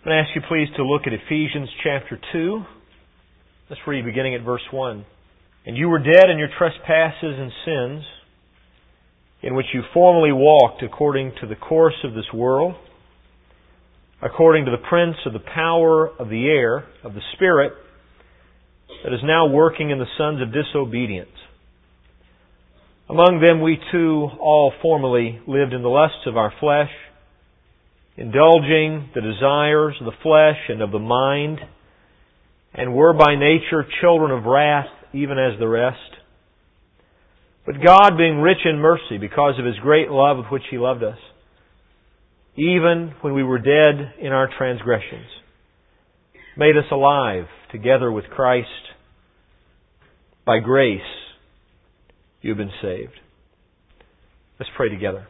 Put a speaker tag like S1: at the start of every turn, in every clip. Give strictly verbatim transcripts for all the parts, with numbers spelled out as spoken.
S1: I'm going to ask you please to look at Ephesians chapter two. Let's read beginning at verse one. And you were dead in your trespasses and sins, in which you formerly walked according to the course of this world, according to the prince of the power of the air, of the Spirit, that is now working in the sons of disobedience. Among them we too all formerly lived in the lusts of our flesh, indulging the desires of the flesh and of the mind, and were by nature children of wrath, even as the rest. But God, being rich in mercy, because of His great love with which He loved us, even when we were dead in our transgressions, made us alive together with Christ. By grace you have been saved. Let's pray together.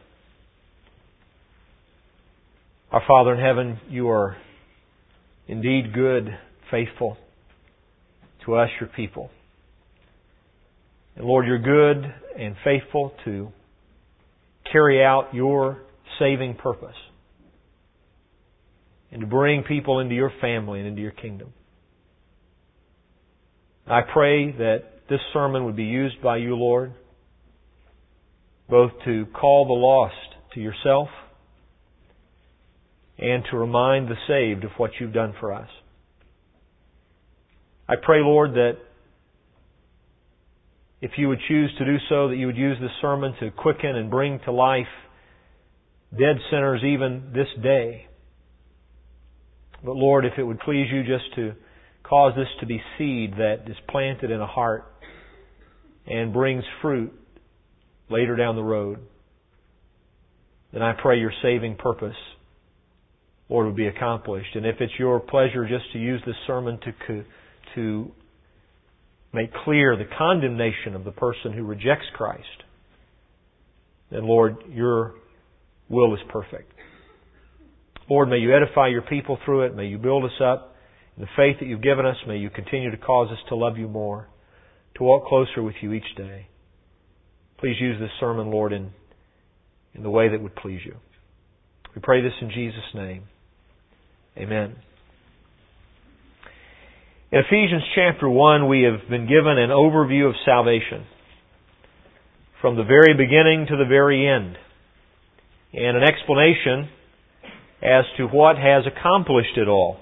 S1: Our Father in heaven, You are indeed good, faithful to us, Your people. And Lord, You're good and faithful to carry out Your saving purpose and to bring people into Your family and into Your kingdom. I pray that this sermon would be used by You, Lord, both to call the lost to Yourself and to remind the saved of what You've done for us. I pray, Lord, that if You would choose to do so, that You would use this sermon to quicken and bring to life dead sinners even this day. But Lord, if it would please You just to cause this to be seed that is planted in a heart and brings fruit later down the road, then I pray Your saving purpose, Lord, would be accomplished. And if it's Your pleasure just to use this sermon to to make clear the condemnation of the person who rejects Christ, then Lord, Your will is perfect. Lord, may You edify Your people through it. May You build us up in the faith that You've given us. May You continue to cause us to love You more, to walk closer with You each day. Please use this sermon, Lord, in, in the way that would please You. We pray this in Jesus' name. Amen. In Ephesians chapter one, we have been given an overview of salvation from the very beginning to the very end, and an explanation as to what has accomplished it all.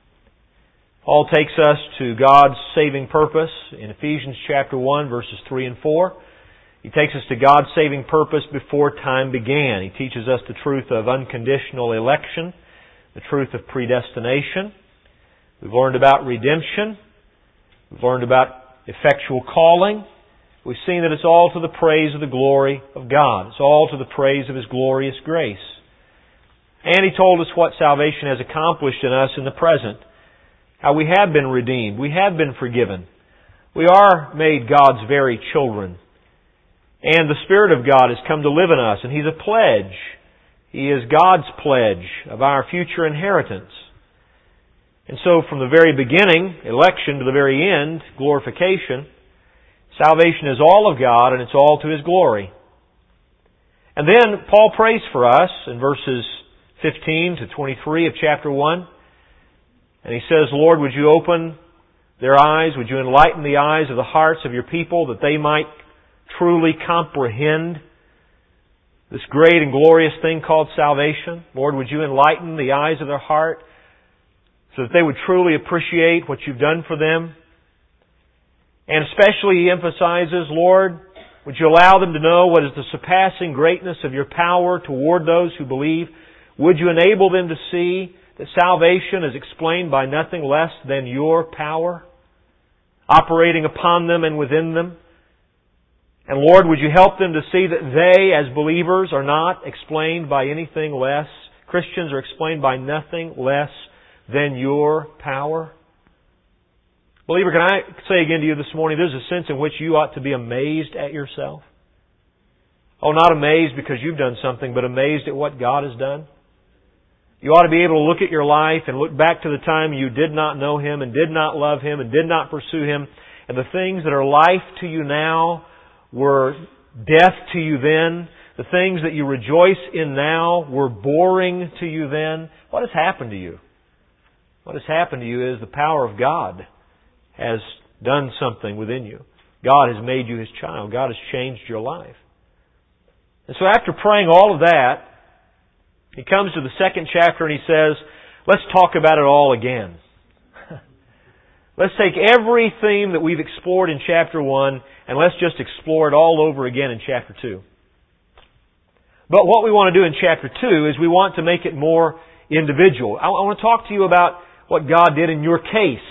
S1: Paul takes us to God's saving purpose in Ephesians chapter one, verses three and four. He takes us to God's saving purpose before time began. He teaches us the truth of unconditional election, the truth of predestination. We've learned about redemption. We've learned about effectual calling. We've seen that it's all to the praise of the glory of God. It's all to the praise of His glorious grace. And he told us what salvation has accomplished in us in the present. How we have been redeemed. We have been forgiven. We are made God's very children. And the Spirit of God has come to live in us. And He's a pledge. He is God's pledge of our future inheritance. And so from the very beginning, election, to the very end, glorification, salvation is all of God and it's all to His glory. And then Paul prays for us in verses fifteen to twenty-three of chapter one. And he says, Lord, would You open their eyes? Would You enlighten the eyes of the hearts of Your people that they might truly comprehend this great and glorious thing called salvation? Lord, would You enlighten the eyes of their heart so that they would truly appreciate what You've done for them? And especially he emphasizes, Lord, would You allow them to know what is the surpassing greatness of Your power toward those who believe? Would You enable them to see that salvation is explained by nothing less than Your power operating upon them and within them? And Lord, would You help them to see that they, as believers, are not explained by anything less. Christians are explained by nothing less than Your power. Believer, can I say again to you this morning, there's a sense in which you ought to be amazed at yourself. Oh, not amazed because you've done something, but amazed at what God has done. You ought to be able to look at your life and look back to the time you did not know Him and did not love Him and did not pursue Him, and the things that are life to you now were death to you then. The things that you rejoice in now were boring to you then. What has happened to you? What has happened to you is the power of God has done something within you. God has made you His child. God has changed your life. And so after praying all of that, he comes to the second chapter and he says, let's talk about it all again. Let's take every theme that we've explored in chapter one and let's just explore it all over again in chapter two. But what we want to do in chapter two is we want to make it more individual. I want to talk to you about what God did in your case.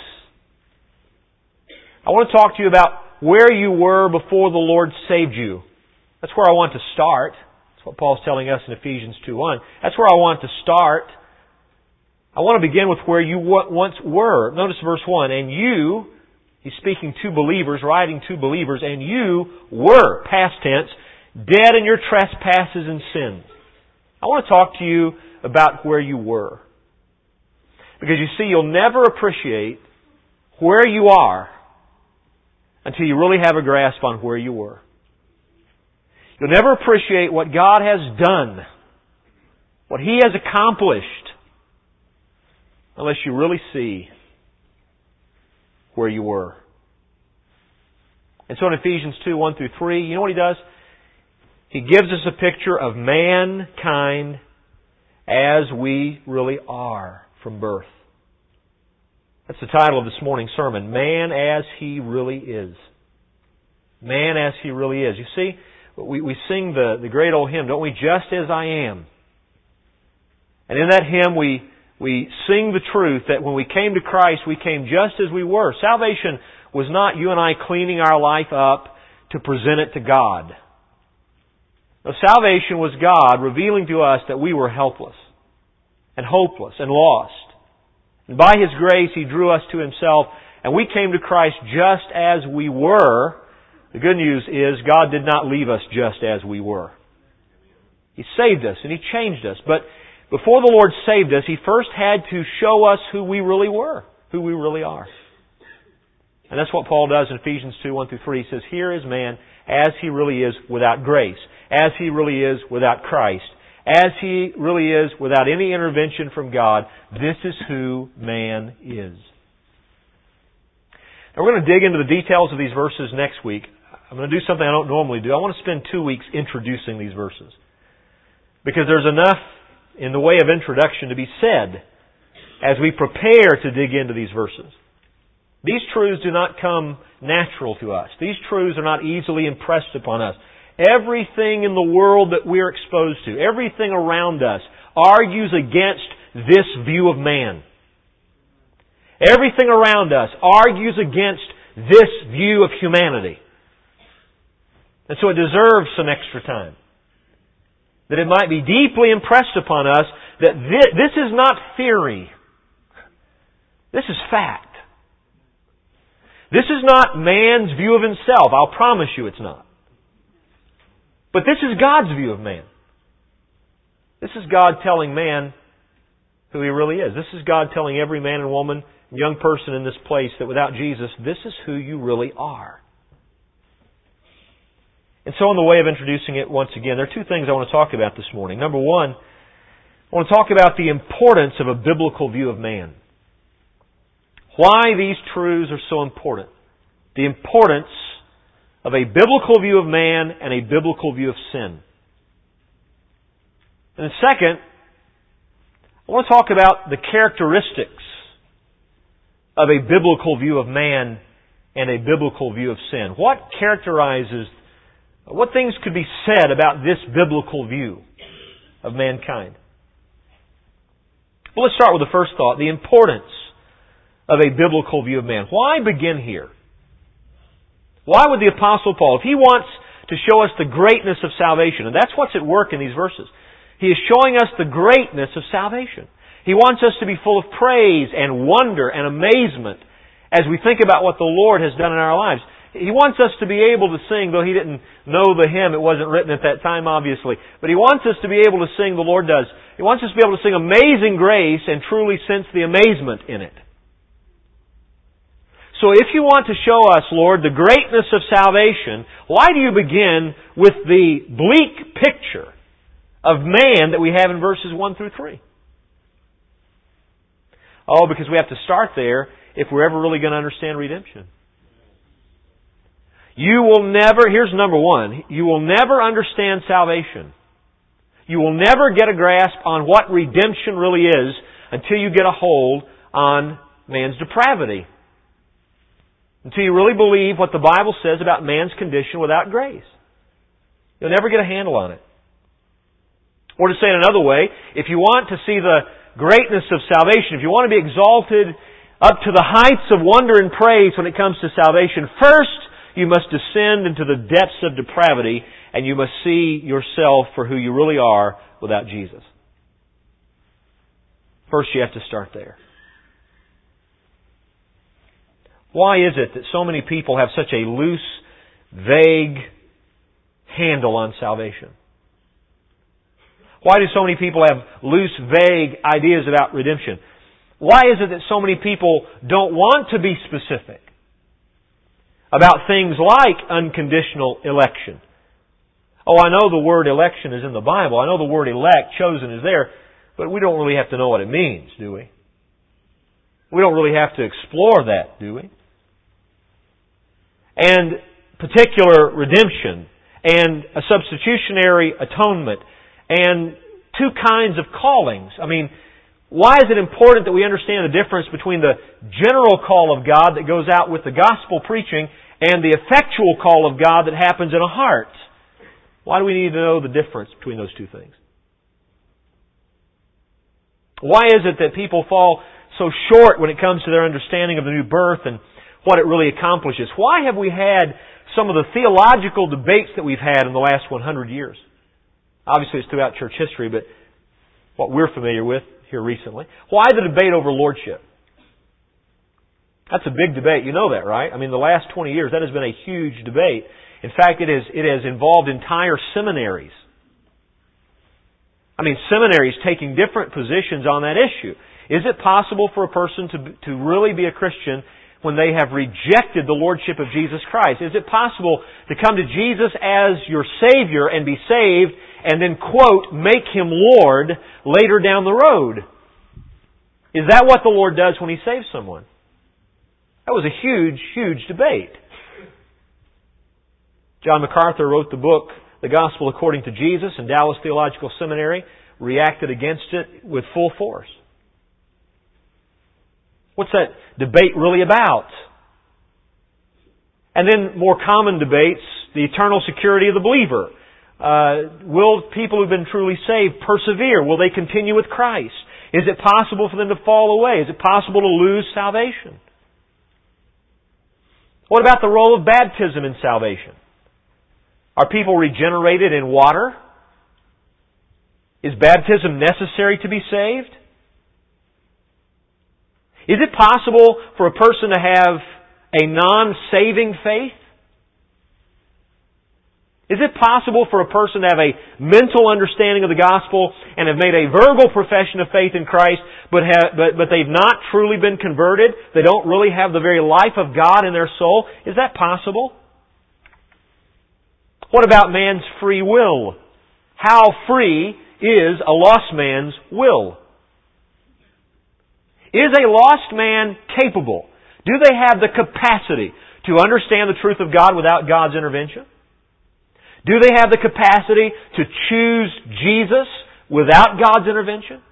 S1: I want to talk to you about where you were before the Lord saved you. That's where I want to start. That's what Paul's telling us in Ephesians two one. That's where I want to start. I want to begin with where you once were. Notice verse one. And you, he's speaking to believers, writing to believers, and you were, past tense, dead in your trespasses and sins. I want to talk to you about where you were. Because you see, you'll never appreciate where you are until you really have a grasp on where you were. You'll never appreciate what God has done, what He has accomplished, unless you really see where you were. And so in Ephesians two, one through three, you know what he does? He gives us a picture of mankind as we really are from birth. That's the title of this morning's sermon. Man as He really is. Man as He really is. You see, we, we sing the, the great old hymn, don't we? Just as I am. And in that hymn we, we sing the truth that when we came to Christ, we came just as we were. Salvation was not you and I cleaning our life up to present it to God. No, salvation was God revealing to us that we were helpless and hopeless and lost. And by His grace, He drew us to Himself, and we came to Christ just as we were. The good news is God did not leave us just as we were. He saved us and He changed us. But before the Lord saved us, He first had to show us who we really were, who we really are. And that's what Paul does in Ephesians two, one through three. He says, here is man as he really is without grace, as he really is without Christ, as he really is without any intervention from God. This is who man is. Now we're going to dig into the details of these verses next week. I'm going to do something I don't normally do. I want to spend two weeks introducing these verses. Because there's enough in the way of introduction to be said as we prepare to dig into these verses. These truths do not come natural to us. These truths are not easily impressed upon us. Everything in the world that we're exposed to, everything around us, argues against this view of man. Everything around us argues against this view of humanity. And so it deserves some extra time. That it might be deeply impressed upon us that this, this is not theory. This is fact. This is not man's view of himself. I'll promise you it's not. But this is God's view of man. This is God telling man who He really is. This is God telling every man and woman, young person in this place that without Jesus, this is who you really are. And so in the way of introducing it once again, there are two things I want to talk about this morning. Number one, I want to talk about the importance of a biblical view of man. Why these truths are so important. The importance of a biblical view of man and a biblical view of sin. And then second, I want to talk about the characteristics of a biblical view of man and a biblical view of sin. What characterizes, what things could be said about this biblical view of mankind? Well, let's start with the first thought, the importance of a biblical view of man. Why begin here? Why would the Apostle Paul, if he wants to show us the greatness of salvation, and that's what's at work in these verses, he is showing us the greatness of salvation. He wants us to be full of praise and wonder and amazement as we think about what the Lord has done in our lives. He wants us to be able to sing, though he didn't know the hymn, it wasn't written at that time obviously, but he wants us to be able to sing, the Lord does. He wants us to be able to sing Amazing Grace and truly sense the amazement in it. So if you want to show us, Lord, the greatness of salvation, why do you begin with the bleak picture of man that we have in verses one through three? Oh, because we have to start there if we're ever really going to understand redemption. You will never, here's number one, you will never understand salvation. You will never get a grasp on what redemption really is until you get a hold on man's depravity. Until you really believe what the Bible says about man's condition without grace. You'll never get a handle on it. Or to say it another way, if you want to see the greatness of salvation, if you want to be exalted up to the heights of wonder and praise when it comes to salvation, first you must descend into the depths of depravity and you must see yourself for who you really are without Jesus. First you have to start there. Why is it that so many people have such a loose, vague handle on salvation? Why do so many people have loose, vague ideas about redemption? Why is it that so many people don't want to be specific about things like unconditional election? Oh, I know the word election is in the Bible. I know the word elect, chosen, is there. But we don't really have to know what it means, do we? We don't really have to explore that, do we? And particular redemption, and a substitutionary atonement, and two kinds of callings. I mean, why is it important that we understand the difference between the general call of God that goes out with the gospel preaching and the effectual call of God that happens in a heart? Why do we need to know the difference between those two things? Why is it that people fall so short when it comes to their understanding of the new birth and what it really accomplishes? Why have we had some of the theological debates that we've had in the last one hundred years? Obviously it's throughout church history, but what we're familiar with here recently. Why the debate over lordship? That's a big debate. You know that, right? I mean, the last twenty years, that has been a huge debate. In fact, it has, it has involved entire seminaries. I mean, seminaries taking different positions on that issue. Is it possible for a person to, to really be a Christian when they have rejected the lordship of Jesus Christ? Is it possible to come to Jesus as your Savior and be saved and then, quote, make Him Lord later down the road? Is that what the Lord does when He saves someone? That was a huge, huge debate. John MacArthur wrote the book, The Gospel According to Jesus, and Dallas Theological Seminary reacted against it with full force. What's that debate really about? And then more common debates, the eternal security of the believer. Uh, will people who've been truly saved persevere? Will they continue with Christ? Is it possible for them to fall away? Is it possible to lose salvation? What about the role of baptism in salvation? Are people regenerated in water? Is baptism necessary to be saved? Is it possible for a person to have a non-saving faith? Is it possible for a person to have a mental understanding of the gospel and have made a verbal profession of faith in Christ, but, have, but, but they've not truly been converted? They don't really have the very life of God in their soul? Is that possible? What about man's free will? How free is a lost man's will? Is a lost man capable? Do they have the capacity to understand the truth of God without God's intervention? Do they have the capacity to choose Jesus without God's intervention?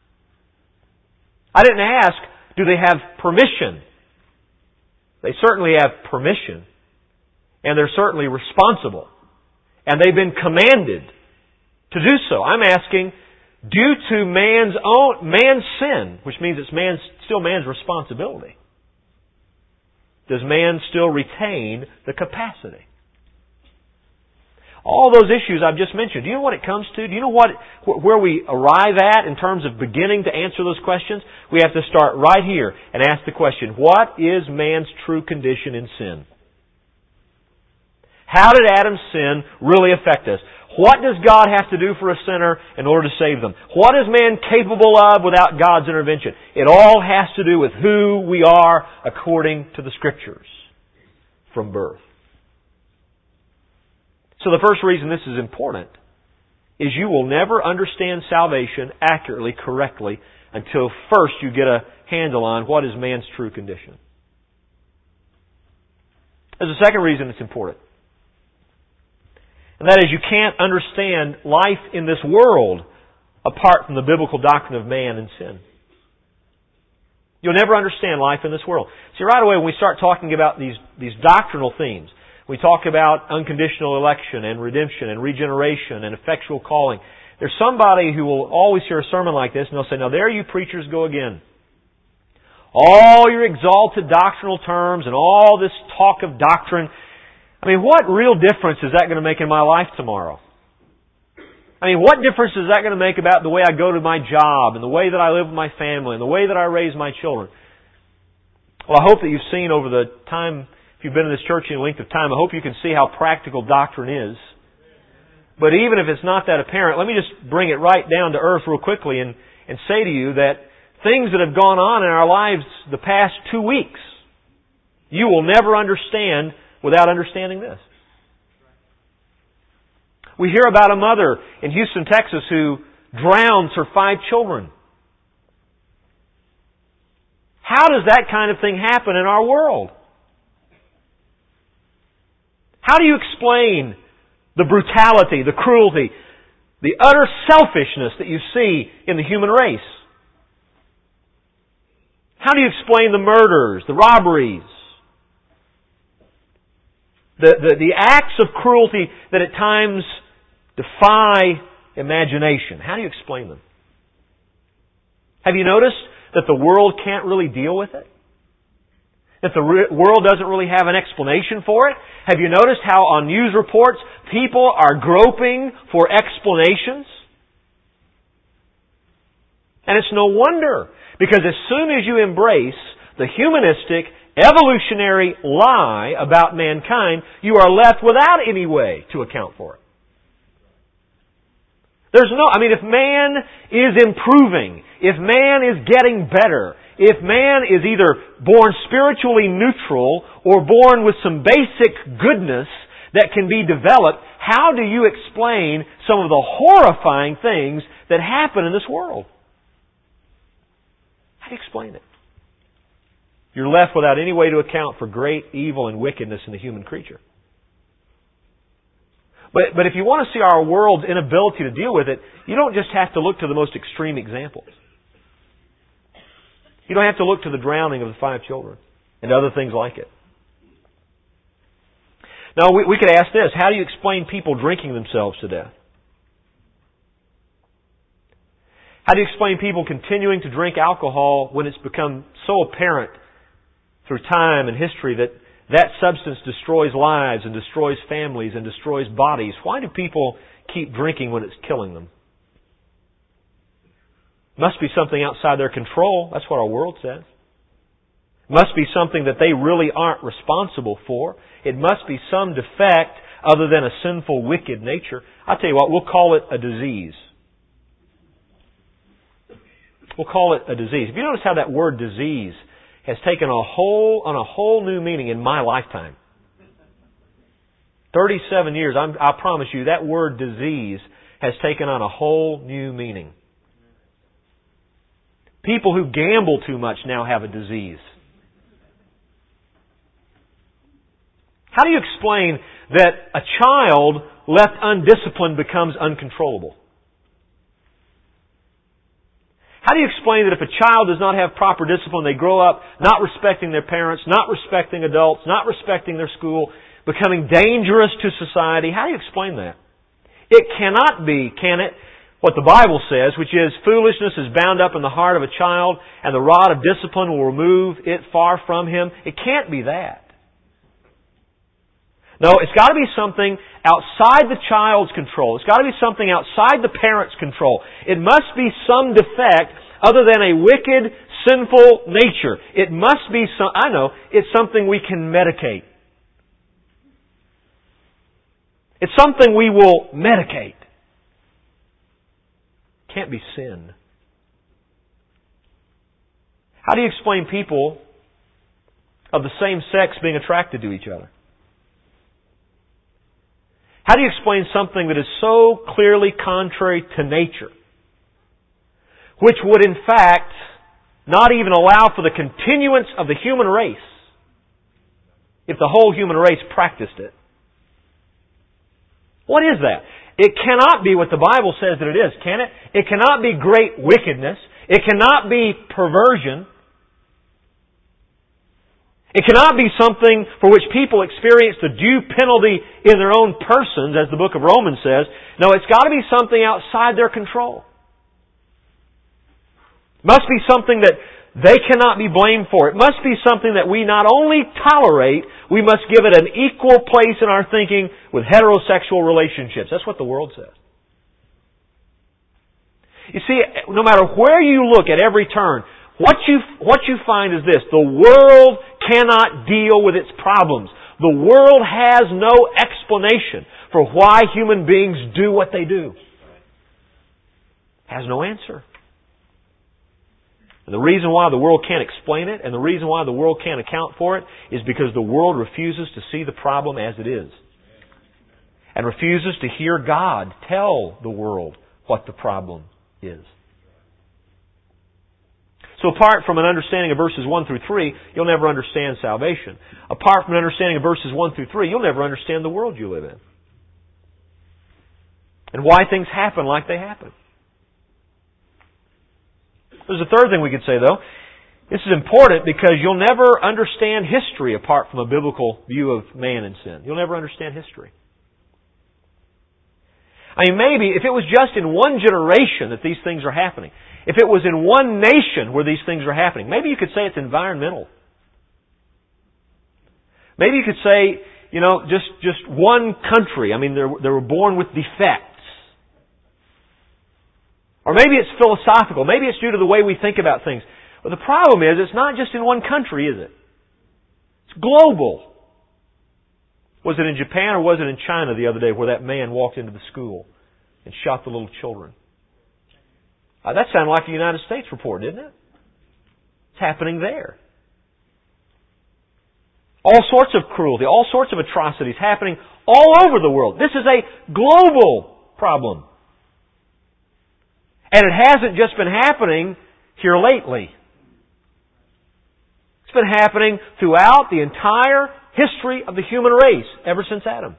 S1: I didn't ask, do they have permission? They certainly have permission. And they're certainly responsible. And they've been commanded to do so. I'm asking, due to man's own, man's sin, which means it's man's, still man's responsibility, does man still retain the capacity? All those issues I've just mentioned, do you know what it comes to? Do you know what, where we arrive at in terms of beginning to answer those questions? We have to start right here and ask the question, what is man's true condition in sin? How did Adam's sin really affect us? What does God have to do for a sinner in order to save them? What is man capable of without God's intervention? It all has to do with who we are according to the Scriptures from birth. So the first reason this is important is you will never understand salvation accurately, correctly, until first you get a handle on what is man's true condition. There's a second reason it's important. And that is you can't understand life in this world apart from the biblical doctrine of man and sin. You'll never understand life in this world. See, right away when we start talking about these, these doctrinal themes, we talk about unconditional election and redemption and regeneration and effectual calling. There's somebody who will always hear a sermon like this and they'll say, now there you preachers go again. All your exalted doctrinal terms and all this talk of doctrine. I mean, what real difference is that going to make in my life tomorrow? I mean, what difference is that going to make about the way I go to my job and the way that I live with my family and the way that I raise my children? Well, I hope that you've seen over the time, if you've been in this church any length of time, I hope you can see how practical doctrine is. But even if it's not that apparent, let me just bring it right down to earth real quickly and, and say to you that things that have gone on in our lives the past two weeks, you will never understand without understanding this. We hear about a mother in Houston, Texas who drowns her five children. How does that kind of thing happen in our world? How do you explain the brutality, the cruelty, the utter selfishness that you see in the human race? How do you explain the murders, the robberies, the, the, the acts of cruelty that at times defy imagination? How do you explain them? Have you noticed that the world can't really deal with it? That the re- world doesn't really have an explanation for it? Have you noticed how on news reports people are groping for explanations? And it's no wonder, because as soon as you embrace the humanistic, evolutionary lie about mankind, you are left without any way to account for it. There's no, I mean, if man is improving, if man is getting better, if man is either born spiritually neutral or born with some basic goodness that can be developed, how do you explain some of the horrifying things that happen in this world? How do you explain it? You're left without any way to account for great evil and wickedness in the human creature. But, but if you want to see our world's inability to deal with it, you don't just have to look to the most extreme examples. You don't have to look to the drowning of the five children and other things like it. Now, we, we could ask this: how do you explain people drinking themselves to death? How do you explain people continuing to drink alcohol when it's become so apparent through time and history that that substance destroys lives and destroys families and destroys bodies? Why do people keep drinking when it's killing them? Must be something outside their control. That's what our world says. Must be something that they really aren't responsible for. It must be some defect other than a sinful, wicked nature. I'll tell you what, we'll call it a disease. We'll call it a disease. If you notice how that word disease has taken a whole, on a whole new meaning in my lifetime. thirty-seven years, I'm, I promise you, that word disease has taken on a whole new meaning. People who gamble too much now have a disease. How do you explain that a child left undisciplined becomes uncontrollable? How do you explain that if a child does not have proper discipline, they grow up not respecting their parents, not respecting adults, not respecting their school, becoming dangerous to society? How do you explain that? It cannot be, can it, what the Bible says, which is foolishness is bound up in the heart of a child and the rod of discipline will remove it far from him. It can't be that. No, it's got to be something outside the child's control. It's got to be something outside the parent's control. It must be some defect other than a wicked, sinful nature. It must be some, I know, it's something we can medicate. It's something we will medicate. It can't be sin. How do you explain people of the same sex being attracted to each other? How do you explain something that is so clearly contrary to nature, which would in fact not even allow for the continuance of the human race if the whole human race practiced it. What is that? It cannot be what the Bible says that it is, can it? It cannot be great wickedness. It cannot be perversion. It cannot be something for which people experience the due penalty in their own persons, as the book of Romans says. No, it's got to be something outside their control. It must be something that they cannot be blamed for. It must be something that we not only tolerate, we must give it an equal place in our thinking with heterosexual relationships. That's what the world says. You see, no matter where you look at every turn, what you, what you find is this: the world cannot deal with its problems. The world has no explanation for why human beings do what they do. Has no answer. And the reason why the world can't explain it, and the reason why the world can't account for it, is because the world refuses to see the problem as it is. And refuses to hear God tell the world what the problem is. So apart from an understanding of verses one through three, you'll never understand salvation. Apart from an understanding of verses one through three, you'll never understand the world you live in. And why things happen like they happen. There's a third thing we could say, though. This is important because you'll never understand history apart from a biblical view of man and sin. You'll never understand history. I mean, maybe if it was just in one generation that these things are happening, if it was in one nation where these things are happening, maybe you could say it's environmental. Maybe you could say, you know, just, just one country. I mean, they were born with defects. Or maybe it's philosophical. Maybe it's due to the way we think about things. But the problem is, it's not just in one country, is it? It's global. Was it in Japan or was it in China the other day where that man walked into the school and shot the little children? Uh, that sounded like a United States report, didn't it? It's happening there. All sorts of cruelty, all sorts of atrocities happening all over the world. This is a global problem. And it hasn't just been happening here lately. It's been happening throughout the entire history of the human race, ever since Adam.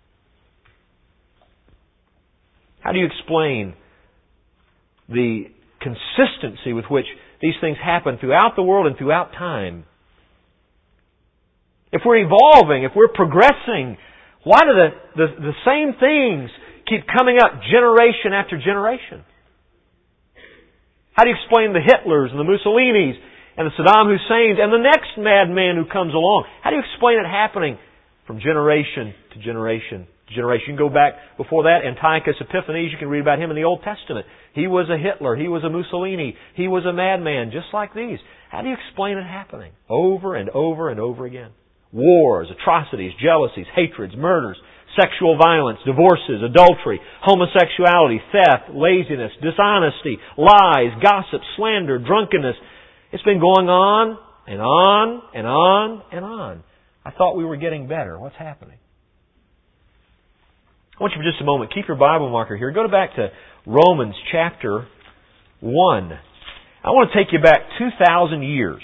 S1: How do you explain the consistency with which these things happen throughout the world and throughout time? If we're evolving, if we're progressing, why do the, the, the same things keep coming up generation after generation? How do you explain the Hitlers and the Mussolinis and the Saddam Husseins and the next madman who comes along? How do you explain it happening from generation to generation to generation? You can go back before that, Antiochus Epiphanes, you can read about him in the Old Testament. He was a Hitler, he was a Mussolini, he was a madman, just like these. How do you explain it happening over and over and over again? Wars, atrocities, jealousies, hatreds, murders, sexual violence, divorces, adultery, homosexuality, theft, laziness, dishonesty, lies, gossip, slander, drunkenness. It's been going on and on and on and on. I thought we were getting better. What's happening? I want you for just a moment, keep your Bible marker here. Go back to Romans chapter one. I want to take you back two thousand years.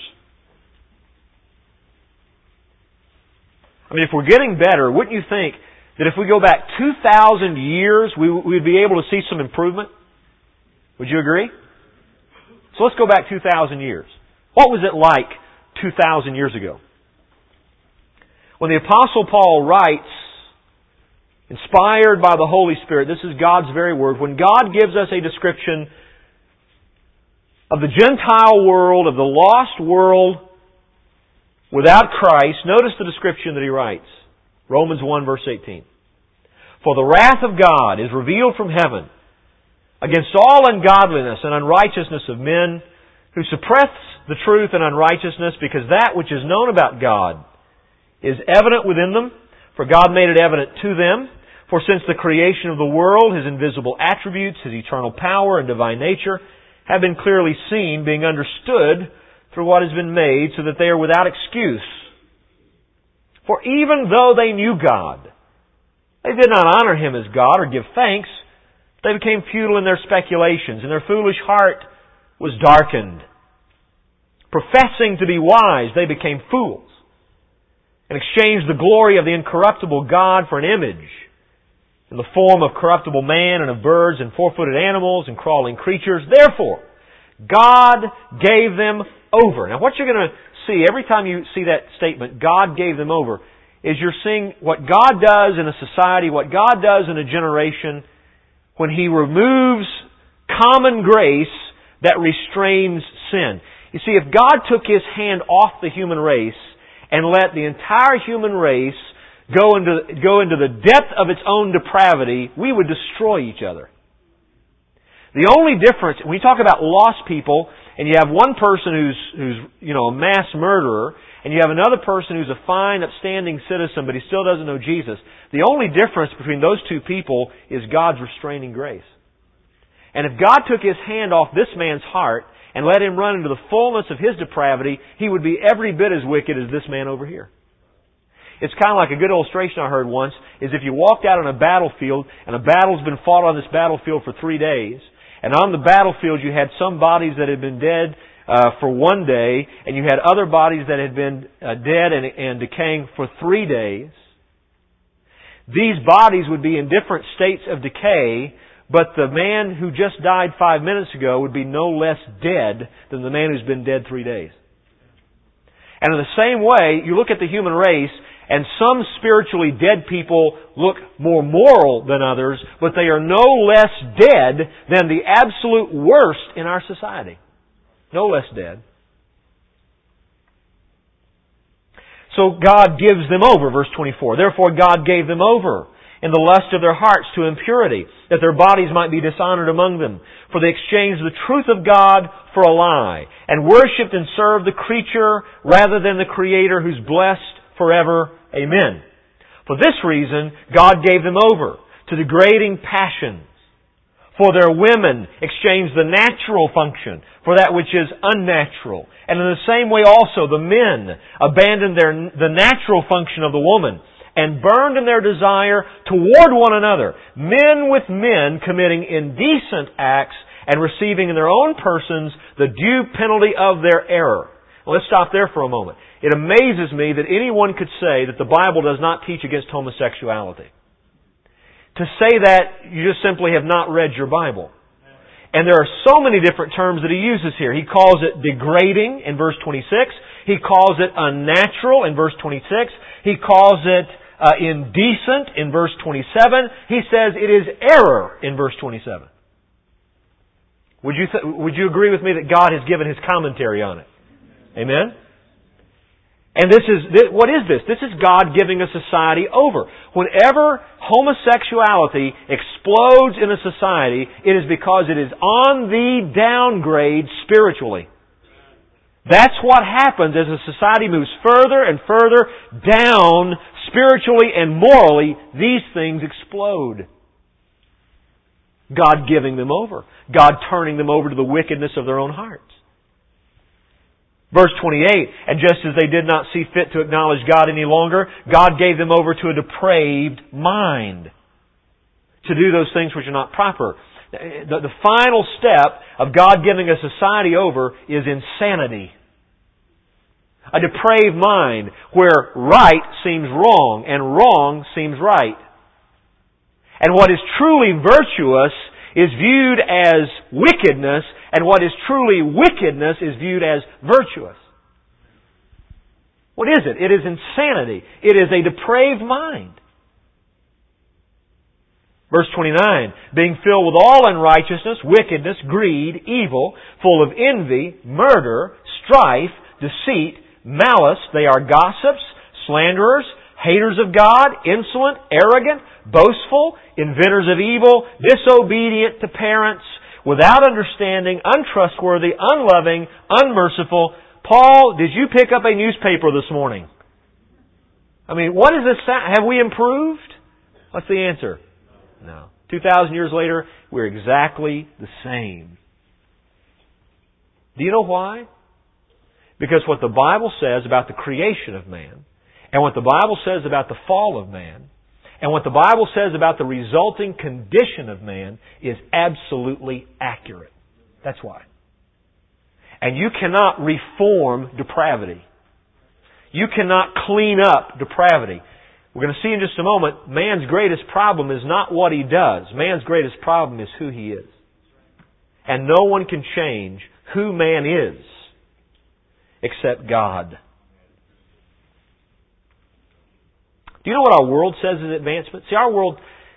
S1: I mean, if we're getting better, wouldn't you think that if we go back two thousand years, we would be able to see some improvement? Would you agree? So let's go back two thousand years. What was it like two thousand years ago? When the Apostle Paul writes, inspired by the Holy Spirit, this is God's very word, when God gives us a description of the Gentile world, of the lost world without Christ, notice the description that he writes. Romans one verse eighteen. For the wrath of God is revealed from heaven against all ungodliness and unrighteousness of men who suppress the truth and unrighteousness, because that which is known about God is evident within them, for God made it evident to them. For since the creation of the world, His invisible attributes, His eternal power and divine nature have been clearly seen, being understood through what has been made, so that they are without excuse. For even though they knew God, they did not honor Him as God or give thanks. They became futile in their speculations, and their foolish heart was darkened. Professing to be wise, they became fools and exchanged the glory of the incorruptible God for an image in the form of corruptible man and of birds and four-footed animals and crawling creatures. Therefore, God gave them over. Now what you're going to see every time you see that statement, God gave them over, is you're seeing what God does in a society, what God does in a generation when He removes common grace that restrains sin. You see, if God took His hand off the human race and let the entire human race go into, go into the depth of its own depravity, we would destroy each other. The only difference, when you talk about lost people, and you have one person who's, who's, you know, a mass murderer, and you have another person who's a fine, upstanding citizen, but he still doesn't know Jesus, the only difference between those two people is God's restraining grace. And if God took His hand off this man's heart and let him run into the fullness of his depravity, he would be every bit as wicked as this man over here. It's kind of like a good illustration I heard once, is if you walked out on a battlefield, and a battle's been fought on this battlefield for three days, and on the battlefield you had some bodies that had been dead uh, for one day, and you had other bodies that had been uh, dead and, and decaying for three days. These bodies would be in different states of decay, but the man who just died five minutes ago would be no less dead than the man who's been dead three days. And in the same way, you look at the human race, and some spiritually dead people look more moral than others, but they are no less dead than the absolute worst in our society. No less dead. So God gives them over, verse twenty-four. Therefore God gave them over in the lust of their hearts to impurity, that their bodies might be dishonored among them. For they exchanged the truth of God for a lie, and worshipped and served the creature rather than the Creator, who's blessed forever. Amen. For this reason, God gave them over to degrading passions. For their women exchanged the natural function for that which is unnatural. And in the same way also, the men abandoned their, the natural function of the woman, and burned in their desire toward one another, men with men committing indecent acts and receiving in their own persons the due penalty of their error. Well, let's stop there for a moment. It amazes me that anyone could say that the Bible does not teach against homosexuality. To say that, you just simply have not read your Bible. And there are so many different terms that he uses here. He calls it degrading in verse twenty-six. He calls it unnatural in verse twenty-six. He calls it uh, indecent in verse twenty-seven. He says it is error in verse twenty-seven. Would you th- would you agree with me that God has given His commentary on it? Amen? And this is, this, what is this? This is God giving a society over. Whenever homosexuality explodes in a society, it is because it is on the downgrade spiritually. That's what happens as a society moves further and further down spiritually and morally. These things explode. God giving them over. God turning them over to the wickedness of their own hearts. Verse twenty-eight, and just as they did not see fit to acknowledge God any longer, God gave them over to a depraved mind to do those things which are not proper. The, the final step of God giving a society over is insanity. A depraved mind where right seems wrong and wrong seems right. And what is truly virtuous is viewed as wickedness, and what is truly wickedness is viewed as virtuous. What is it? It is insanity. It is a depraved mind. Verse twenty-nine, being filled with all unrighteousness, wickedness, greed, evil, full of envy, murder, strife, deceit, malice, they are gossips, slanderers, haters of God, insolent, arrogant, boastful, inventors of evil, disobedient to parents, without understanding, untrustworthy, unloving, unmerciful. Paul, did you pick up a newspaper this morning? I mean, what is this? Have we improved? What's the answer? No. Two thousand years later, we're exactly the same. Do you know why? Because what the Bible says about the creation of man, and what the Bible says about the fall of man, and what the Bible says about the resulting condition of man is absolutely accurate. That's why. And you cannot reform depravity. You cannot clean up depravity. We're going to see in just a moment, man's greatest problem is not what he does. Man's greatest problem is who he is. And no one can change who man is except God. Do you know what our world says is advancement? See, our world...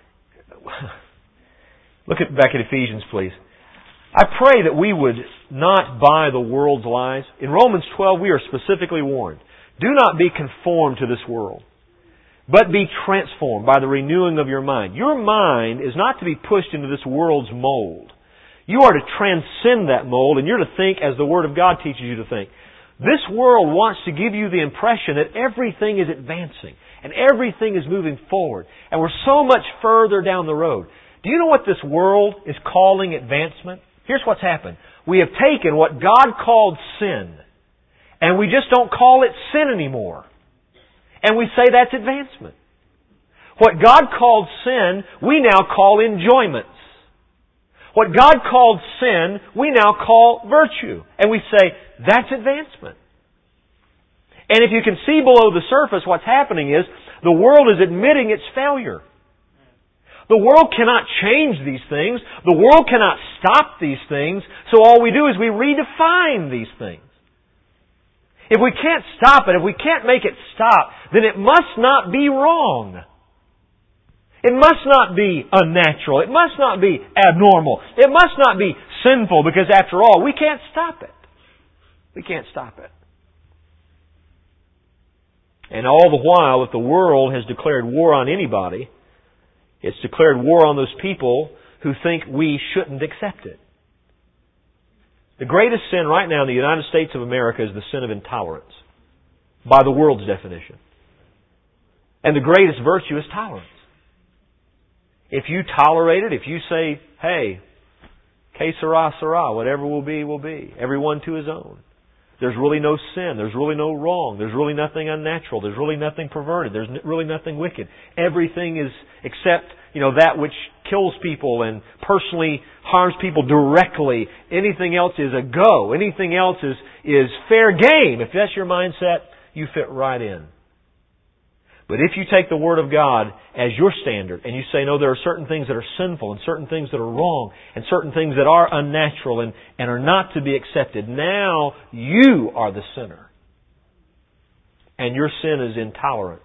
S1: Look at back at Ephesians, please. I pray that we would not buy the world's lies. In Romans twelve, we are specifically warned. Do not be conformed to this world, but be transformed by the renewing of your mind. Your mind is not to be pushed into this world's mold. You are to transcend that mold, and you're to think as the Word of God teaches you to think. This world wants to give you the impression that everything is advancing, and everything is moving forward, and we're so much further down the road. Do you know what this world is calling advancement? Here's what's happened. We have taken what God called sin, and we just don't call it sin anymore. And we say that's advancement. What God called sin, we now call enjoyments. What God called sin, we now call virtue. And we say, that's advancement. And if you can see below the surface, what's happening is, the world is admitting its failure. The world cannot change these things. The world cannot stop these things. So all we do is we redefine these things. If we can't stop it, if we can't make it stop, then it must not be wrong. It must not be unnatural. It must not be abnormal. It must not be sinful, because after all, we can't stop it. We can't stop it. And all the while, if the world has declared war on anybody, it's declared war on those people who think we shouldn't accept it. The greatest sin right now in the United States of America is the sin of intolerance, by the world's definition. And the greatest virtue is tolerance. If you tolerate it, if you say, hey, que sera, sera, whatever will be, will be. Everyone to his own. There's really no sin. There's really no wrong. There's really nothing unnatural. There's really nothing perverted. There's really nothing wicked. Everything is except, you know, that which kills people and personally harms people directly. Anything else is a go. Anything else is, is fair game. If that's your mindset, you fit right in. But if you take the Word of God as your standard and you say, no, there are certain things that are sinful and certain things that are wrong and certain things that are unnatural and, and are not to be accepted, now you are the sinner. And your sin is intolerance.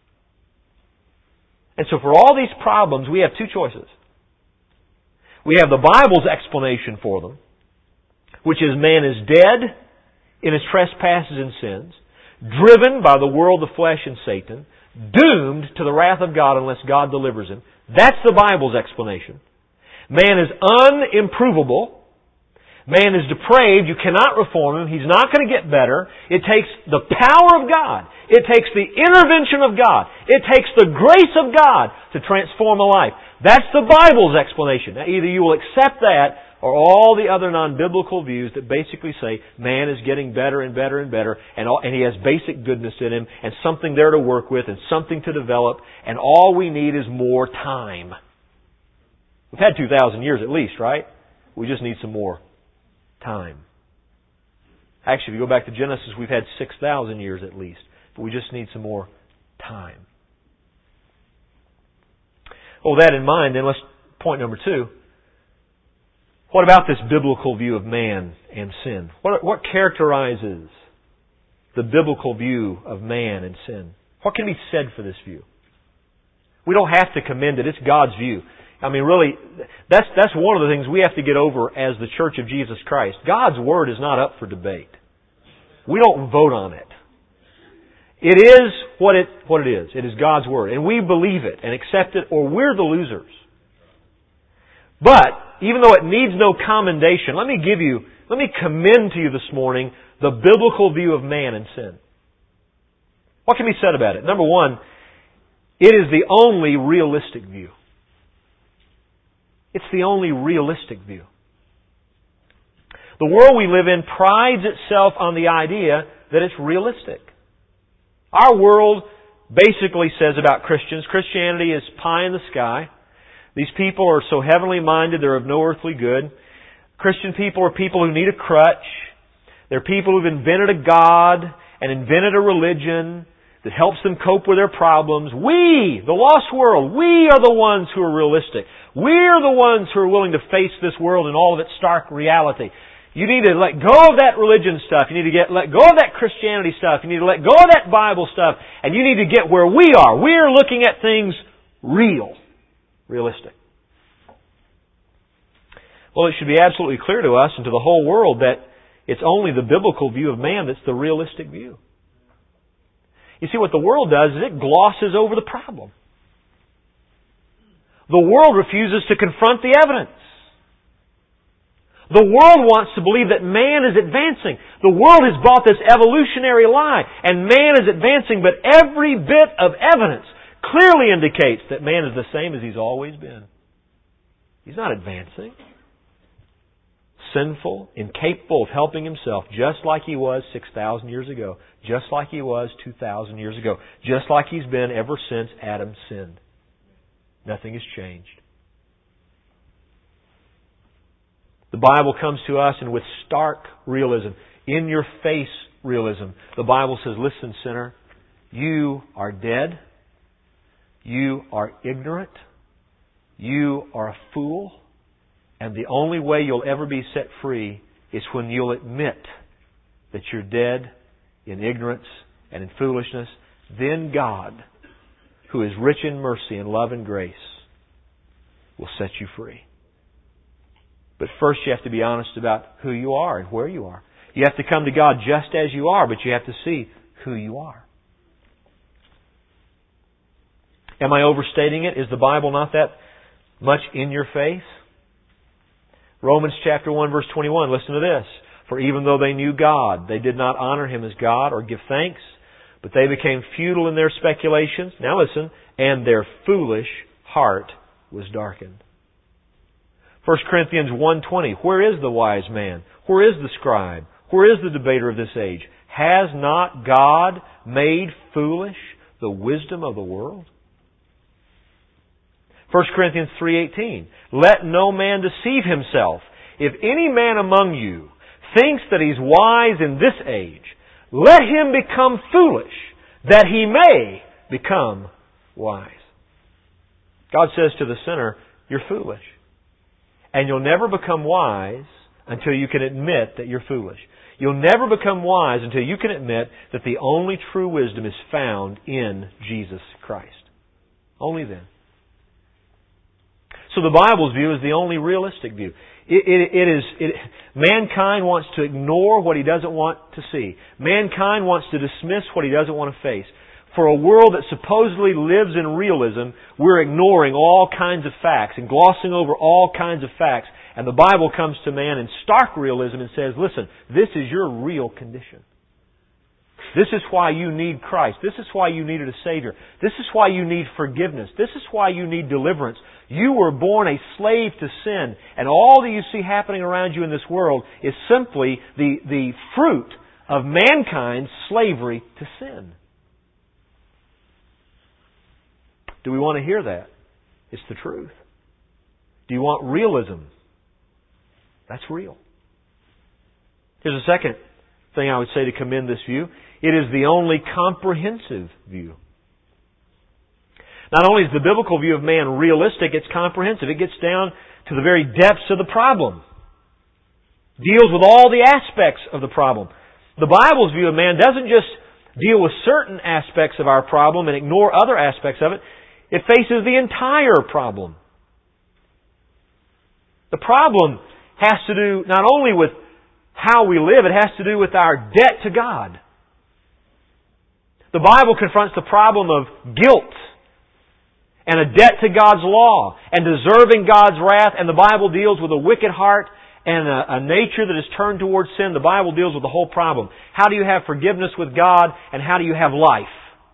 S1: And so for all these problems, we have two choices. We have the Bible's explanation for them, which is man is dead in his trespasses and sins, driven by the world, the flesh, and Satan, doomed to the wrath of God unless God delivers him. That's the Bible's explanation. Man is unimprovable. Man is depraved. You cannot reform him. He's not going to get better. It takes the power of God. It takes the intervention of God. It takes the grace of God to transform a life. That's the Bible's explanation. Now, either you will accept that or all the other non-biblical views that basically say man is getting better and better and better, and, all, and he has basic goodness in him, and something there to work with, and something to develop, and all we need is more time. We've had two thousand years at least, right? We just need some more time. Actually, if you go back to Genesis, we've had six thousand years at least, but we just need some more time. Well, with that in mind, then let's, point number two, what about this biblical view of man and sin? What, what characterizes the biblical view of man and sin? What can be said for this view? We don't have to commend it. It's God's view. I mean, really, that's, that's one of the things we have to get over as the Church of Jesus Christ. God's Word is not up for debate. We don't vote on it. It is what it, what it is. It is God's Word. And we believe it and accept it, or we're the losers. But, even though it needs no commendation, let me give you, let me commend to you this morning the biblical view of man and sin. What can be said about it? Number one, it is the only realistic view. It's the only realistic view. The world we live in prides itself on the idea that it's realistic. Our world basically says about Christians, Christianity is pie in the sky. These people are so heavenly minded, they're of no earthly good. Christian people are people who need a crutch. They're people who've invented a God and invented a religion that helps them cope with their problems. We, the lost world, we are the ones who are realistic. We are the ones who are willing to face this world in all of its stark reality. You need to let go of that religion stuff. You need to get let go of that Christianity stuff. You need to let go of that Bible stuff. And you need to get where we are. We are looking at things real. Realistic. Well, it should be absolutely clear to us and to the whole world that it's only the biblical view of man that's the realistic view. You see, what the world does is it glosses over the problem. The world refuses to confront the evidence. The world wants to believe that man is advancing. The world has bought this evolutionary lie, and man is advancing, but every bit of evidence clearly indicates that man is the same as he's always been. He's not advancing. Sinful, incapable of helping himself, just like he was six thousand years ago, just like he was two thousand years ago, just like he's been ever since Adam sinned. Nothing has changed. The Bible comes to us and with stark realism, in your face realism, the Bible says, listen, sinner, you are dead, you are ignorant, you are a fool, and the only way you'll ever be set free is when you'll admit that you're dead in ignorance and in foolishness. Then God, who is rich in mercy and love and grace, will set you free. But first you have to be honest about who you are and where you are. You have to come to God just as you are, but you have to see who you are. Am I overstating it? Is the Bible not that much in your face? Romans chapter one verse twenty-one, listen to this. For even though they knew God, they did not honor Him as God or give thanks, but they became futile in their speculations. Now listen, and their foolish heart was darkened. First Corinthians one twenty, where is the wise man? Where is the scribe? Where is the debater of this age? Has not God made foolish the wisdom of the world? First Corinthians three eighteen, let no man deceive himself. If any man among you thinks that he's wise in this age, let him become foolish, that he may become wise. God says to the sinner, you're foolish. And you'll never become wise until you can admit that you're foolish. You'll never become wise until you can admit that the only true wisdom is found in Jesus Christ. Only then. So the Bible's view is the only realistic view. It, it, it is, it, mankind wants to ignore what he doesn't want to see. Mankind wants to dismiss what he doesn't want to face. For a world that supposedly lives in realism, we're ignoring all kinds of facts and glossing over all kinds of facts. And the Bible comes to man in stark realism and says, listen, this is your real condition. This is why you need Christ. This is why you needed a Savior. This is why you need forgiveness. This is why you need deliverance. You were born a slave to sin, and all that you see happening around you in this world is simply the, the fruit of mankind's slavery to sin. Do we want to hear that? It's the truth. Do you want realism? That's real. Here's a second thing I would say to commend this view. It is the only comprehensive view. Not only is the biblical view of man realistic, it's comprehensive. It gets down to the very depths of the problem. Deals with all the aspects of the problem. The Bible's view of man doesn't just deal with certain aspects of our problem and ignore other aspects of it. It faces the entire problem. The problem has to do not only with how we live, it has to do with our debt to God. The Bible confronts the problem of guilt and a debt to God's law and deserving God's wrath, and the Bible deals with a wicked heart and a, a nature that is turned towards sin. The Bible deals with the whole problem. How do you have forgiveness with God, and how do you have life?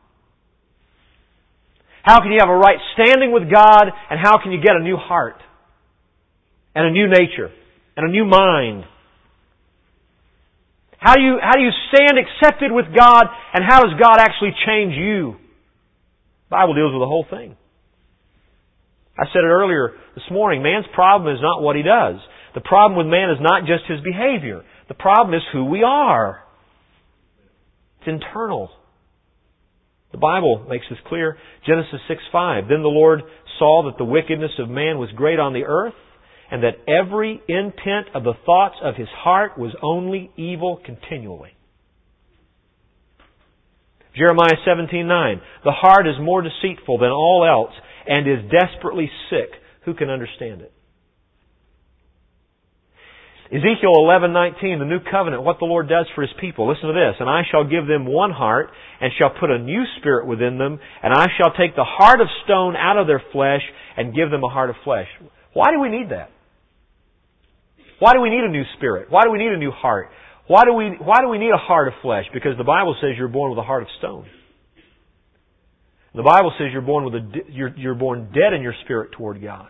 S1: How can you have a right standing with God, and how can you get a new heart and a new nature and a new mind? How do you, how do you stand accepted with God, and how does God actually change you? The Bible deals with the whole thing. I said it earlier this morning, man's problem is not what he does. The problem with man is not just his behavior. The The problem is who we are. It's internal. The Bible makes this clear. Genesis six five. Then the Lord saw that the wickedness of man was great on the earth, and that every intent of the thoughts of his heart was only evil continually. Jeremiah seventeen nine. The heart is more deceitful than all else and is desperately sick. Who can understand it? Ezekiel eleven nineteen, the new covenant, what the Lord does for His people. Listen to this. And I shall give them one heart, and shall put a new spirit within them, and I shall take the heart of stone out of their flesh, and give them a heart of flesh. Why do we need that? Why do we need a new spirit? Why do we need a new heart? Why do we, why do we need a heart of flesh? Because the Bible says you're born with a heart of stone. The Bible says you're born with a, you're, you're born dead in your spirit toward God.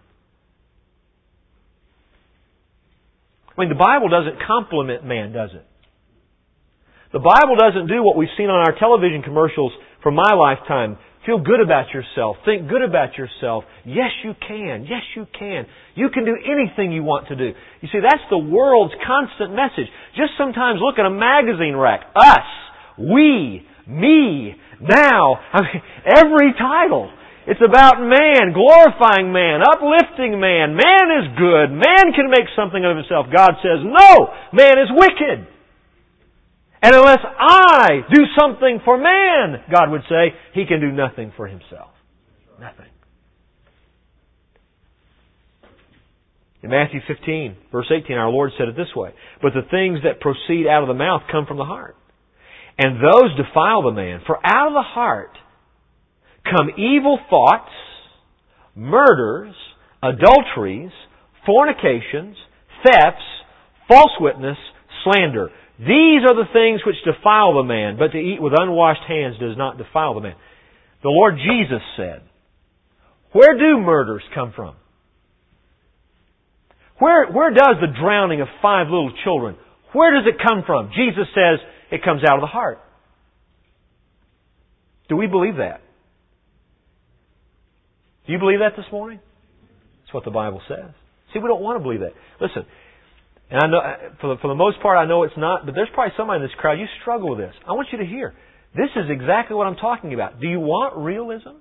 S1: I mean, the Bible doesn't compliment man, does it? The Bible doesn't do what we've seen on our television commercials from my lifetime. Feel good about yourself. Think good about yourself. Yes, you can. Yes, you can. You can do anything you want to do. You see, that's the world's constant message. Just sometimes look at a magazine rack. Us. We. Me. Now. I mean, every title. It's about man, glorifying man, uplifting man. Man is good. Man can make something of himself. God says, no, man is wicked. And unless I do something for man, God would say, he can do nothing for himself. Nothing. In Matthew fifteen, verse eighteen, our Lord said it this way, but the things that proceed out of the mouth come from the heart. And those defile the man. For out of the heart come evil thoughts, murders, adulteries, fornications, thefts, false witness, slander. These are the things which defile the man, but to eat with unwashed hands does not defile the man. The Lord Jesus said, where do murders come from? Where, where does the drowning of five little children, where does it come from? Jesus says it comes out of the heart. Do we believe that? Do you believe that this morning? That's what the Bible says. See, we don't want to believe that. Listen, and I know for the, for the most part I know it's not, but there's probably somebody in this crowd, you struggle with this. I want you to hear. This is exactly what I'm talking about. Do you want realism?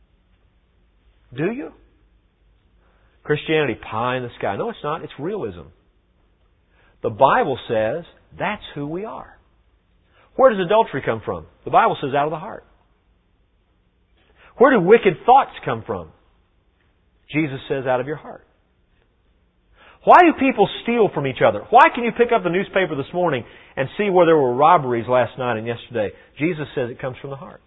S1: Do you? Christianity, pie in the sky. No, it's not. It's realism. The Bible says that's who we are. Where does adultery come from? The Bible says out of the heart. Where do wicked thoughts come from? Jesus says out of your heart. Why do people steal from each other? Why can you pick up the newspaper this morning and see where there were robberies last night and yesterday? Jesus says it comes from the heart.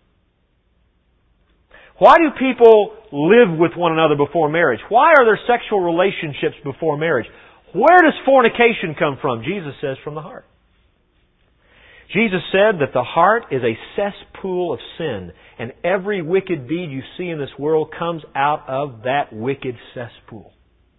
S1: Why do people live with one another before marriage? Why are there sexual relationships before marriage? Where does fornication come from? Jesus says from the heart. Jesus said that the heart is a cesspool of sin, and every wicked deed you see in this world comes out of that wicked cesspool.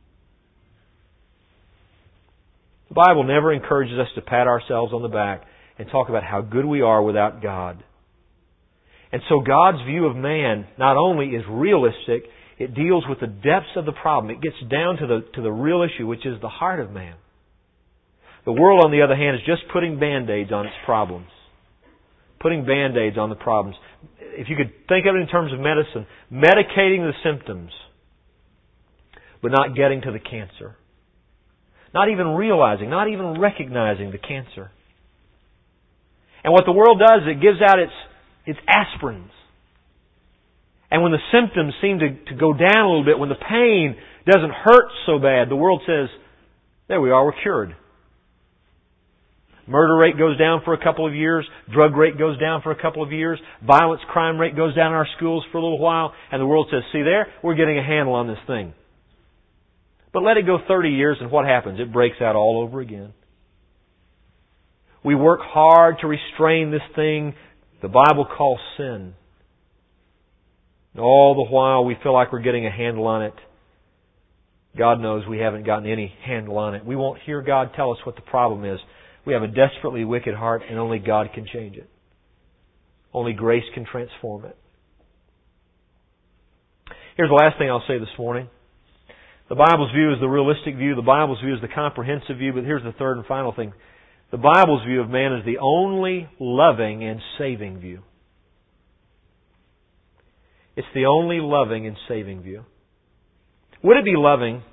S1: The Bible never encourages us to pat ourselves on the back and talk about how good we are without God. And so God's view of man not only is realistic, it deals with the depths of the problem. It gets down to the, to the real issue, which is the heart of man. The world, on the other hand, is just putting Band-Aids on its problems. Putting Band-Aids on the problems. If you could think of it in terms of medicine, medicating the symptoms, but not getting to the cancer. Not even realizing, not even recognizing the cancer. And what the world does, it gives out its, its aspirins. And when the symptoms seem to, to go down a little bit, when the pain doesn't hurt so bad, the world says, there we are, we're cured. Murder rate goes down for a couple of years. Drug rate goes down for a couple of years. Violence, crime rate goes down in our schools for a little while. And the world says, see there, we're getting a handle on this thing. But let it go thirty years and what happens? It breaks out all over again. We work hard to restrain this thing the Bible calls sin. And all the while we feel like we're getting a handle on it. God knows we haven't gotten any handle on it. We won't hear God tell us what the problem is. We have a desperately wicked heart and only God can change it. Only grace can transform it. Here's the last thing I'll say this morning. The Bible's view is the realistic view. The Bible's view is the comprehensive view. But here's the third and final thing. The Bible's view of man is the only loving and saving view. It's the only loving and saving view. Would it be loving,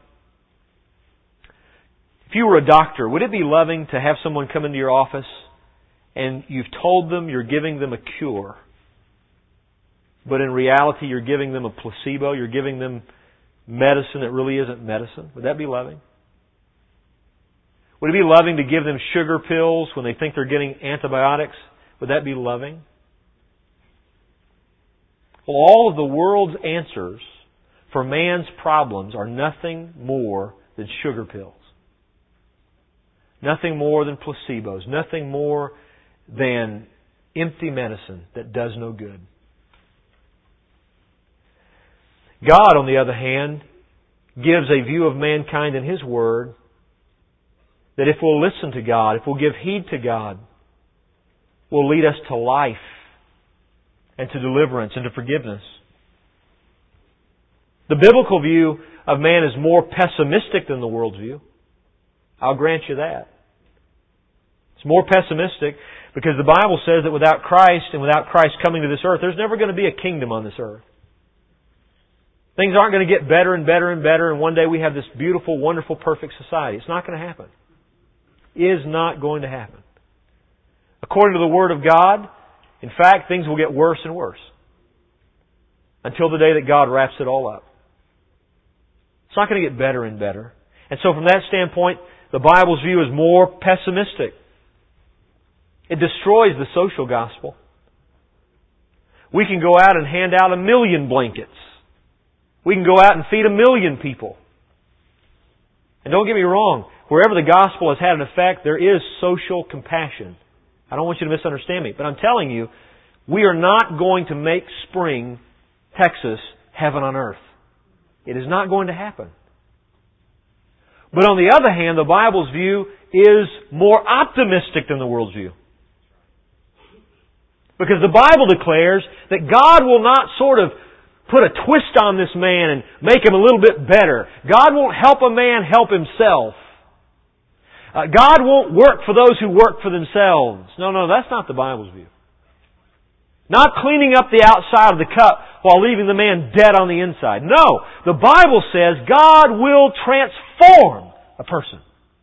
S1: if you were a doctor, would it be loving to have someone come into your office and you've told them you're giving them a cure, but in reality you're giving them a placebo, you're giving them medicine that really isn't medicine? Would that be loving? Would it be loving to give them sugar pills when they think they're getting antibiotics? Would that be loving? Well, all of the world's answers for man's problems are nothing more than sugar pills. Nothing more than placebos. Nothing more than empty medicine that does no good. God, on the other hand, gives a view of mankind in His Word that if we'll listen to God, if we'll give heed to God, will lead us to life and to deliverance and to forgiveness. The biblical view of man is more pessimistic than the world's view. I'll grant you that. It's more pessimistic because the Bible says that without Christ and without Christ coming to this earth, there's never going to be a kingdom on this earth. Things aren't going to get better and better and better, and one day we have this beautiful, wonderful, perfect society. It's not going to happen. It is not going to happen. According to the Word of God, in fact, things will get worse and worse until the day that God wraps it all up. It's not going to get better and better. And so from that standpoint, the Bible's view is more pessimistic. It destroys the social gospel. We can go out and hand out a million blankets. We can go out and feed a million people. And don't get me wrong, wherever the gospel has had an effect, there is social compassion. I don't want you to misunderstand me, but I'm telling you, we are not going to make Spring, Texas, heaven on earth. It is not going to happen. But on the other hand, the Bible's view is more optimistic than the world's view. Because the Bible declares that God will not sort of put a twist on this man and make him a little bit better. God won't help a man help himself. Uh, God won't work for those who work for themselves. No, no, that's not the Bible's view. Not cleaning up the outside of the cup while leaving the man dead on the inside. No, the Bible says God will transform a person.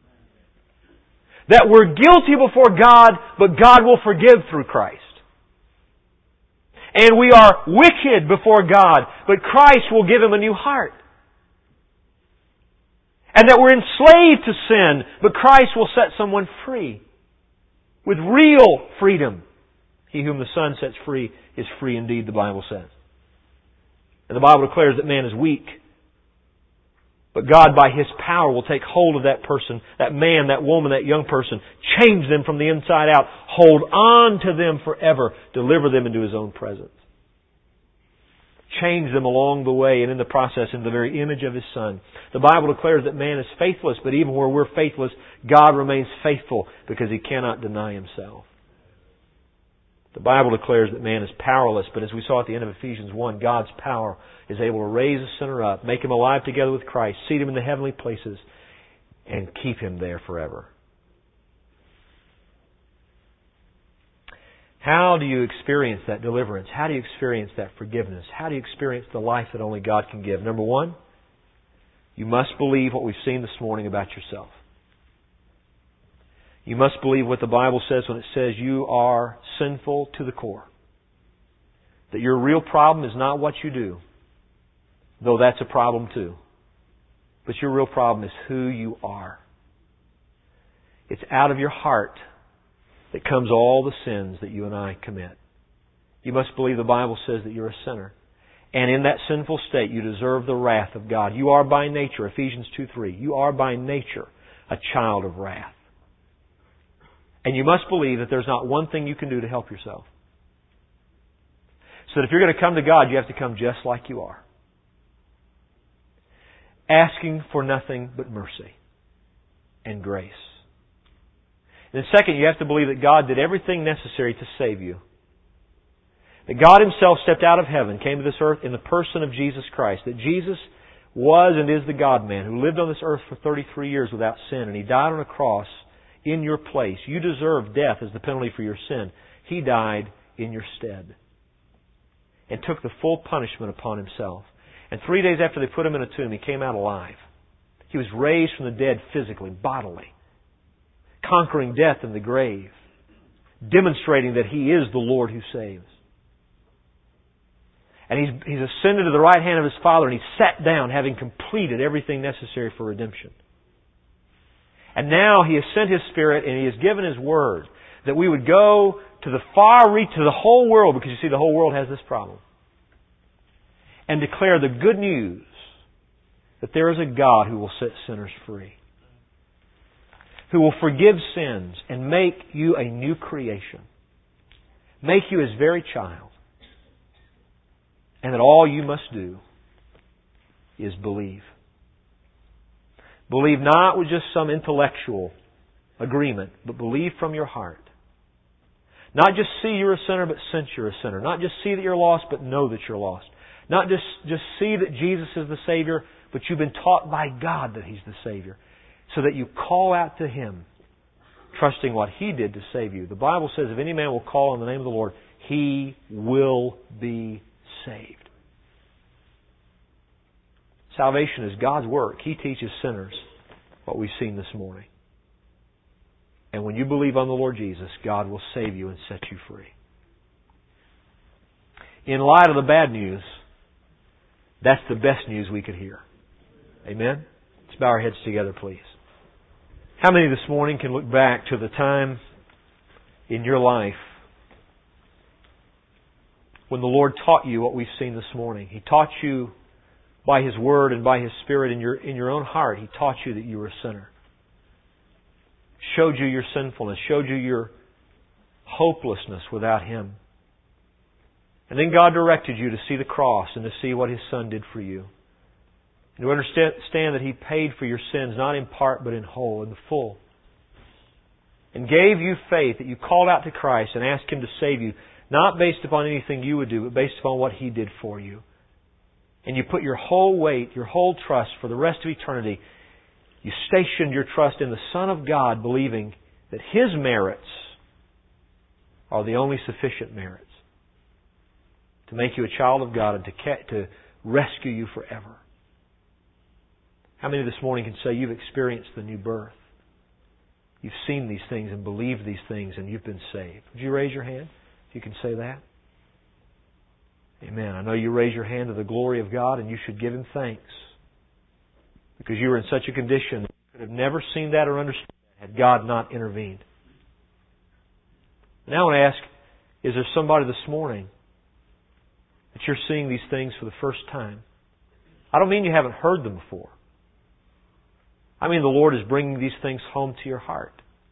S1: That we're guilty before God, but God will forgive through Christ. And we are wicked before God, but Christ will give him a new heart. And that we're enslaved to sin, but Christ will set someone free. With real freedom. He whom the Son sets free is free indeed, the Bible says. And the Bible declares that man is weak. But God, by His power, will take hold of that person, that man, that woman, that young person, change them from the inside out, hold on to them forever, deliver them into His own presence. Change them along the way, and in the process, in the very image of His Son. The Bible declares that man is faithless, but even where we're faithless, God remains faithful because He cannot deny Himself. The Bible declares that man is powerless, but as we saw at the end of Ephesians one, God's power is able to raise a sinner up, make him alive together with Christ, seat him in the heavenly places, and keep him there forever. How do you experience that deliverance? How do you experience that forgiveness? How do you experience the life that only God can give? Number one, you must believe what we've seen this morning about yourself. You must believe what the Bible says when it says you are sinful to the core. That your real problem is not what you do, though that's a problem too. But your real problem is who you are. It's out of your heart that comes all the sins that you and I commit. You must believe the Bible says that you're a sinner. And in that sinful state, you deserve the wrath of God. You are by nature, Ephesians two three, you are by nature a child of wrath. And you must believe that there's not one thing you can do to help yourself. So that if you're going to come to God, you have to come just like you are. Asking for nothing but mercy and grace. And then second, you have to believe that God did everything necessary to save you. That God Himself stepped out of heaven, came to this earth in the person of Jesus Christ. That Jesus was and is the God-man who lived on this earth for thirty-three years without sin. And He died on a cross in your place. You deserve death as the penalty for your sin. He died in your stead and took the full punishment upon Himself. And three days after they put Him in a tomb, He came out alive. He was raised from the dead physically, bodily, conquering death and the grave, demonstrating that He is the Lord who saves. And He's, he's ascended to the right hand of His Father, and He's sat down, having completed everything necessary for redemption. And now He has sent His Spirit, and He has given His Word, that we would go to the far reach, to the whole world, because you see, the whole world has this problem, and declare the good news that there is a God who will set sinners free, who will forgive sins and make you a new creation, make you His very child, and that all you must do is believe. Believe not with just some intellectual agreement, but believe from your heart. Not just see you're a sinner, but sense you're a sinner. Not just see that you're lost, but know that you're lost. Not just, just see that Jesus is the Savior, but you've been taught by God that He's the Savior. So that you call out to Him, trusting what He did to save you. The Bible says, if any man will call on the name of the Lord, he will be saved. Salvation is God's work. He teaches sinners what we've seen this morning. And when you believe on the Lord Jesus, God will save you and set you free. In light of the bad news, that's the best news we could hear. Amen? Let's bow our heads together, please. How many this morning can look back to the time in your life when the Lord taught you what we've seen this morning? He taught you by His Word and by His Spirit in your, in your own heart. He taught you that you were a sinner. Showed you your sinfulness. Showed you your hopelessness without Him. And then God directed you to see the cross and to see what His Son did for you. And to understand that He paid for your sins, not in part, but in whole, in the full. And gave you faith, that you called out to Christ and asked Him to save you, not based upon anything you would do, but based upon what He did for you. And you put your whole weight, your whole trust for the rest of eternity, you stationed your trust in the Son of God, believing that His merits are the only sufficient merits to make you a child of God and to, to rescue you forever. How many this morning can say you've experienced the new birth? You've seen these things and believed these things and you've been saved. Would you raise your hand if you can say that? Amen. I know you raise your hand to the glory of God, and you should give Him thanks, because you were in such a condition that you could have never seen that or understood that had God not intervened. Now I want to ask, is there somebody this morning that you're seeing these things for the first time? I don't mean you haven't heard them before. I mean the Lord is bringing these things home to your heart.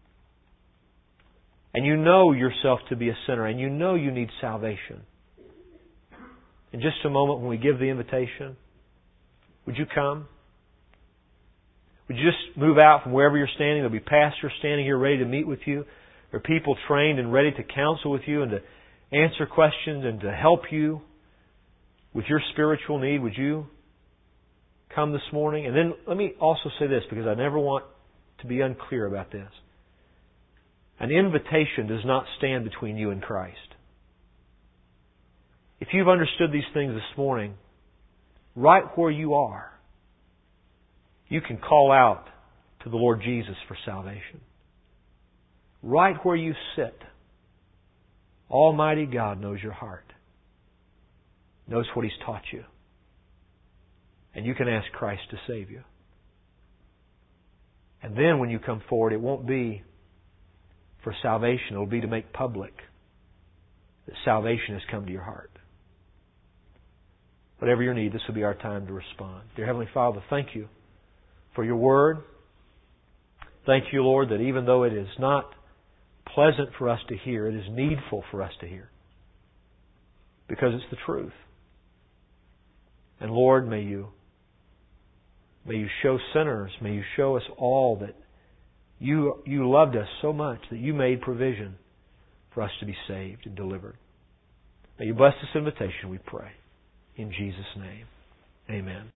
S1: And you know yourself to be a sinner, and you know you need salvation. In just a moment, when we give the invitation, would you come? Would you just move out from wherever you're standing? There'll be pastors standing here ready to meet with you. There are people trained and ready to counsel with you and to answer questions and to help you with your spiritual need. Would you come this morning? And then let me also say this, because I never want to be unclear about this. An invitation does not stand between you and Christ. If you've understood these things this morning, right where you are, you can call out to the Lord Jesus for salvation. Right where you sit, Almighty God knows your heart, knows what He's taught you. And you can ask Christ to save you. And then when you come forward, it won't be for salvation. It will be to make public that salvation has come to your heart. Whatever your need, this will be our time to respond. Dear Heavenly Father, thank you for your Word. Thank you, Lord, that even though it is not pleasant for us to hear, it is needful for us to hear, because it's the truth. And Lord, may you may you show sinners, may you show us all that you you loved us so much that you made provision for us to be saved and delivered. May you bless this invitation, we pray. In Jesus' name, amen.